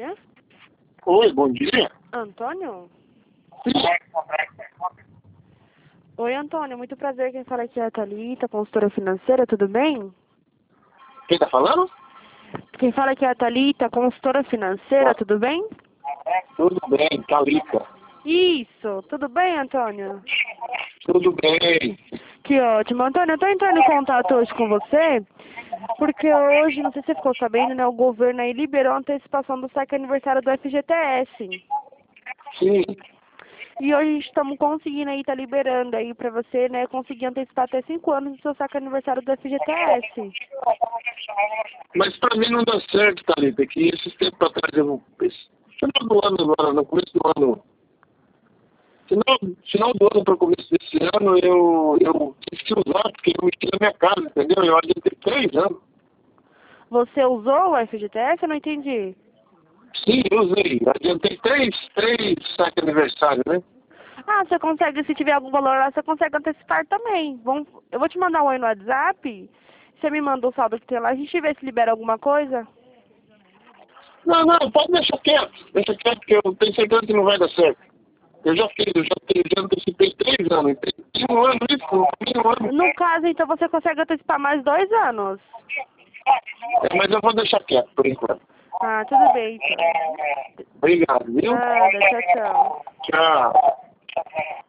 dia. Oi, bom dia. Antônio? Sim. Oi, Antônio. Muito prazer. Quem fala aqui é a Thalita, consultora financeira. Tudo bem? Quem tá falando? Quem fala aqui é a Thalita, consultora financeira. Tudo bem? Tudo bem, Thalita. Isso. Tudo bem, Antônio? Tudo bem. Que ótimo. Antônio, eu tô entrando em contato hoje com você porque hoje, não sei se você ficou sabendo, né? O governo aí liberou a antecipação do saque aniversário do FGTS. Sim. E hoje estamos conseguindo aí, tá liberando aí pra você, né, conseguir antecipar até 5 anos do seu saque aniversário do FGTS. Mas pra mim não dá certo, Thalita, que esses tempos atrás final do ano agora, no começo do ano. Final do ano para o começo desse ano, eu tive que usar, porque eu mexi na minha casa, entendeu? Eu adiantei 3 anos. Você usou o FGTS? Eu não entendi. Sim, eu usei. Adiantei três saques aniversário, né? Ah, você consegue, se tiver algum valor lá, você consegue antecipar também. Eu vou te mandar um oi no WhatsApp. Você me manda o saldo que tem lá, a gente vê se libera alguma coisa. Não, pode deixar quieto. Deixa quieto, porque eu tenho certeza que não vai dar certo. Eu já fiz, já antecipei 3 anos. Tem um ano isso, um ano. No caso, então, você consegue antecipar mais 2 anos. Mas eu vou deixar quieto por enquanto. Ah, tudo bem, então. Obrigado, viu? Nada, tchau, tchau. Tchau.